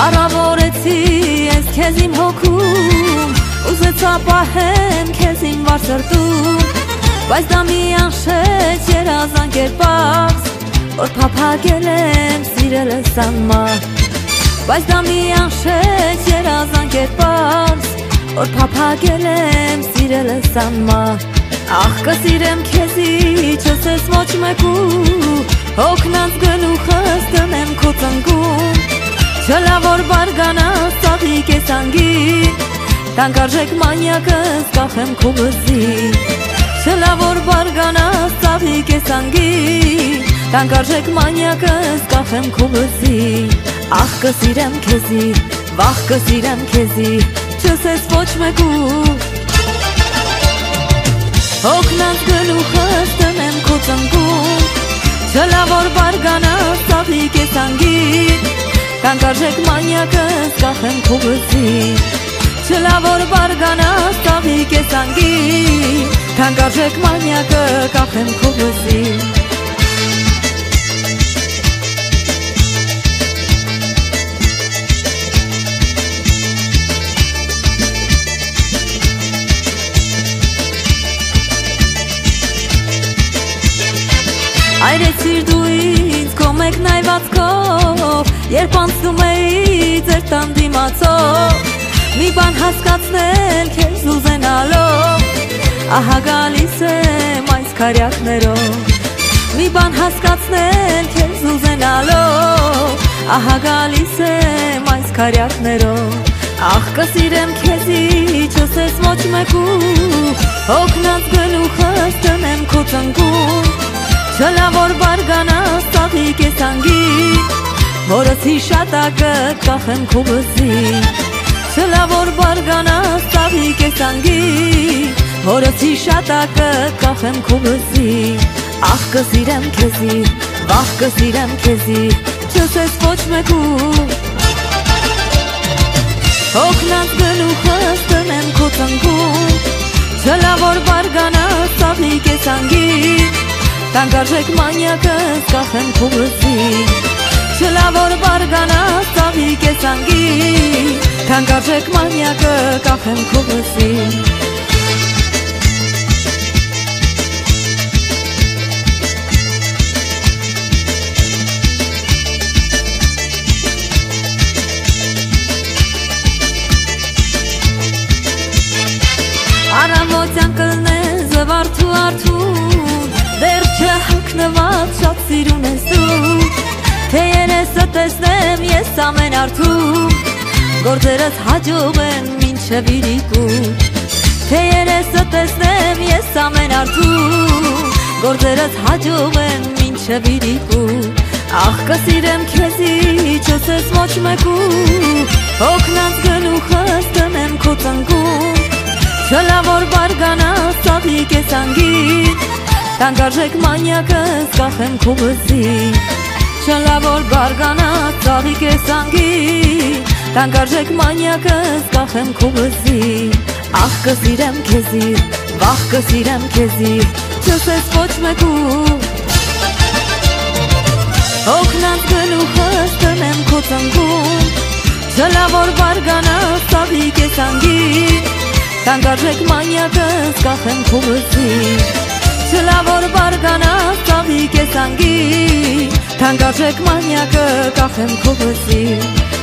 Առավորեցի ես քեզ իմ հոգում, ուզեցա պահեմ քեզ իմ վար սրտում, բայց դա մի անշեջ երազանք էր պարզ, որ փափագել եմ սիրել ես անմար, բայց դա մի անշեջ երազանք էր պարզ, որ փափագել եմ սիրել ես անմար, ախ կսիրեմ քեզի չսես ոչ մեկու, հոգնած գլուխս դնեմ քո ծնկում, չլա որ բարգանաս ծաղիկ ես անգին, տանկարժեք մանյակս կախեմ քո վզին, չլա որ բարգանաս ծաղիկ ես անգին, տանկարժեք մանյակս կախեմ քո վզին, ախ կսիրեմ քեզի, վախ կսիրեմ քեզի, չսես ոչ մեկու, հոգնած գլուխս դնեմ քո ծնկում, չլա որ բարգանաս ծաղիկ ես անգին, տանկարժեք մանյակս կախեմ քո վզին, չլա որ բարգանաս ծաղիկ ես անգին, տանկարժեք մանյակը կախեմ քո վզին, Այրեցիր դու ինձ քո մեկնայվածքով, երբ անցնում էի ձեր տան դիմացով, մի բան հասկացնել քեզ ուզենալով, ահա գալիս եմ այս քարյակներով, մի բան հասկացնել քեզ ուզենալով, ահա գալիս եմ այս քարյակներով, ախ կսիրեմ քեզի չսես ոչ մեկու, հոգնած գլուխս դնեմ քո ծնկում, չլա որ բարգանաս ծաղիկ ես անգին, հորս հիշատակը կախեմ քո վզին, չլա որ բարգանաս ծաղիկ ես անգին, հորս հիշատակը կախեմ քո վզին, ախ կսիրեմ քեզի, վախ կսիրեմ քեզի, չսես ոչ մեկու, հոգնած գլուխս դնեմ քո ծնկում, չլա որ բարգանաս ծաղիկ ես անգին, տանկարժեք մանյակս կախեմ քո վզին, չլա որ բարգանաս ծաղիկ ես անգին, տանկարժեք մանյակը կախեմ քո վզին, Առավոտյան կլնես զվարթու արդուն, դեր չհոգնված շատ սիրուն ես դու, թե երեսը տեսնեմ ես ամեն արդում, գործերս հաջող են մինչև իրիկու, թե երեսը տեսնեմ ես ամեն արդում, գործերս հաջող են մինչև իրիկու, ախ կսիրեմ քեզի չսես ոչ մեկու, հոգնած գլուխս դնեմ քո ծնկում, չլա որ բարգանաս ծաղիկ ես անգին, տանկարժեք մանյակս կախեմ քո վզին, չլա որ բարգանաս ծաղիկ ես անգին, տանկարժեք մանյակս կախեմ քո վզին, ախ կսիրեմ քեզի, վախ կսիրեմ քեզի, չսես ոչ մեկու, հոգնած գլուխս դնեմ քո ծնկում, չլա որ բարգանաս ծաղիկ ես անգին, տանկարժեք մանյակս կախեմ քո վզին, չլա որ բարգանաս ծաղիկ ես անգին, տանկարժեք մանյակը կախեմ քո վզին,